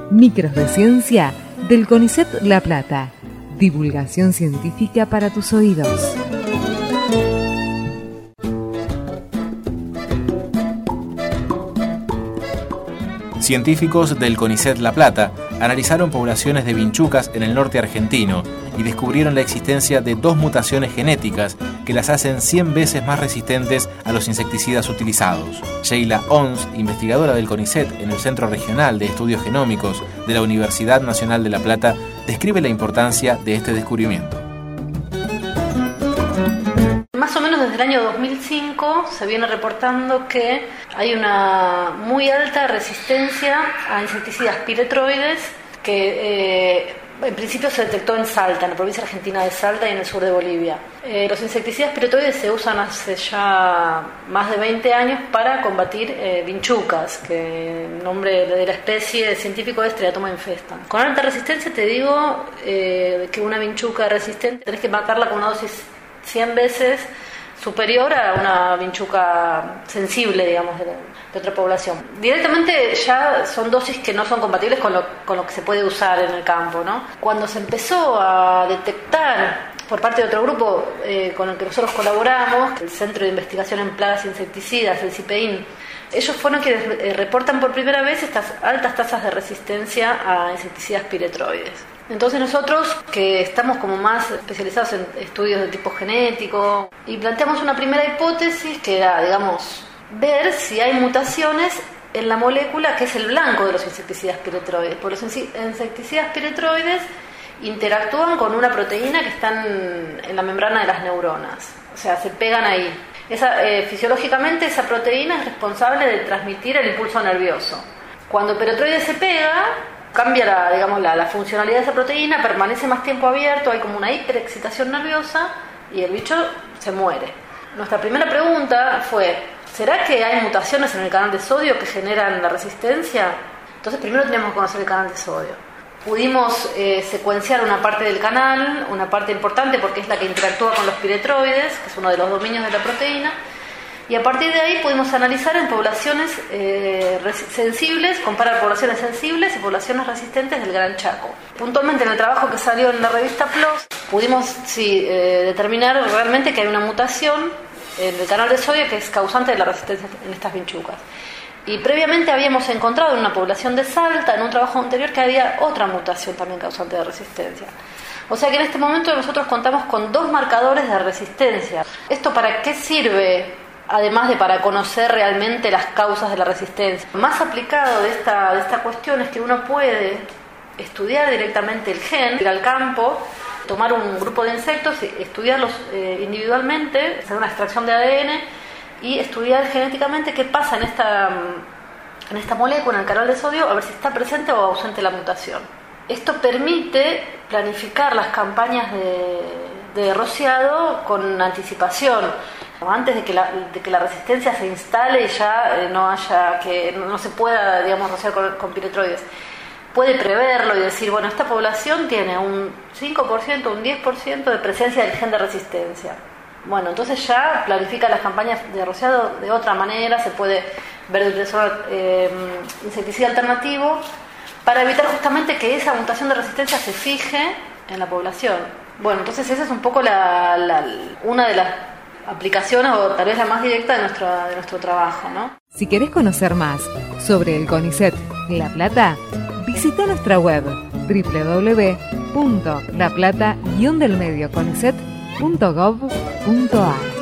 Micros de Ciencia del CONICET La Plata. Divulgación científica para tus oídos. Científicos del CONICET La Plata analizaron poblaciones de vinchucas en el norte argentino y descubrieron la existencia de 2 mutaciones genéticas que las hacen 100 veces más resistentes a los insecticidas utilizados. Sheila Ons, investigadora del CONICET en el Centro Regional de Estudios Genómicos de la Universidad Nacional de La Plata, describe la importancia de este descubrimiento. Más o menos desde el año 2005 se viene reportando que hay una muy alta resistencia a insecticidas piretroides que en principio se detectó en Salta, en la provincia argentina de Salta y en el sur de Bolivia. Los insecticidas piretroides se usan hace ya más de 20 años para combatir vinchucas, que el nombre de la especie científico es Triatoma infestan. Con alta resistencia te digo que una vinchuca resistente tenés que matarla con una dosis 100 veces superior a una vinchuca sensible, digamos, de otra población. Directamente ya son dosis que no son compatibles con lo que se puede usar en el campo, ¿no? Cuando se empezó a detectar por parte de otro grupo con el que nosotros colaboramos, el Centro de Investigación en Plagas e Insecticidas, el CIPEIN, ellos fueron quienes reportan por primera vez estas altas tasas de resistencia a insecticidas piretroides. Entonces nosotros, que estamos como más especializados en estudios de tipo genético, y planteamos una primera hipótesis que era, digamos, ver si hay mutaciones en la molécula que es el blanco de los insecticidas piretroides. Porque los insecticidas piretroides interactúan con una proteína que está en la membrana de las neuronas, o sea, se pegan ahí. Fisiológicamente esa proteína es responsable de transmitir el impulso nervioso. Cuando el piretroide se pega, cambia la funcionalidad de esa proteína, permanece más tiempo abierto, hay como una hiperexcitación nerviosa y el bicho se muere. Nuestra primera pregunta fue, ¿será que hay mutaciones en el canal de sodio que generan la resistencia? Entonces primero teníamos que conocer el canal de sodio. Pudimos secuenciar una parte del canal, una parte importante porque es la que interactúa con los piretroides, que es uno de los dominios de la proteína, y a partir de ahí pudimos analizar en poblaciones sensibles, comparar poblaciones sensibles y poblaciones resistentes del Gran Chaco. Puntualmente en el trabajo que salió en la revista PLOS pudimos determinar realmente que hay una mutación en el canal de sodio que es causante de la resistencia en estas vinchucas. Y previamente habíamos encontrado en una población de Salta, en un trabajo anterior, que había otra mutación también causante de resistencia. O sea que en este momento nosotros contamos con 2 marcadores de resistencia. ¿Esto para qué sirve? Además de para conocer realmente las causas de la resistencia. Más aplicado de esta cuestión es que uno puede estudiar directamente el gen, ir al campo, tomar un grupo de insectos, estudiarlos individualmente, hacer una extracción de ADN y estudiar genéticamente qué pasa en esta molécula, en el canal de sodio, a ver si está presente o ausente la mutación. Esto permite planificar las campañas de rociado con anticipación, antes de que la resistencia se instale y ya no se pueda, digamos, rociar con piretroides. Puede preverlo y decir, bueno, esta población tiene un 5%, un 10% de presencia del gen de resistencia. Bueno, entonces ya planifica las campañas de rociado de otra manera, se puede ver el utilizar insecticida alternativo para evitar justamente que esa mutación de resistencia se fije en la población. Bueno, entonces esa es un poco una de las aplicaciones, o tal vez la más directa de nuestro trabajo, ¿no? Si querés conocer más sobre el CONICET La Plata, visita nuestra web www.laplata-delmedioconicet.gov.ar.